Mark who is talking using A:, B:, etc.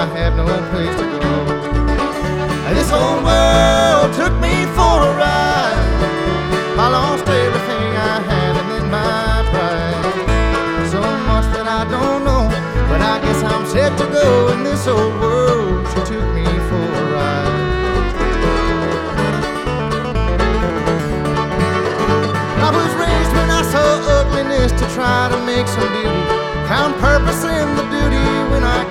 A: I have no place to go. This whole world took me for a ride. I lost everything I had and then my pride. So much that I don't know, but I guess I'm set to go in this old world. She took me for a ride. I was raised when I saw ugliness to try to make some beauty. Found purpose in the duty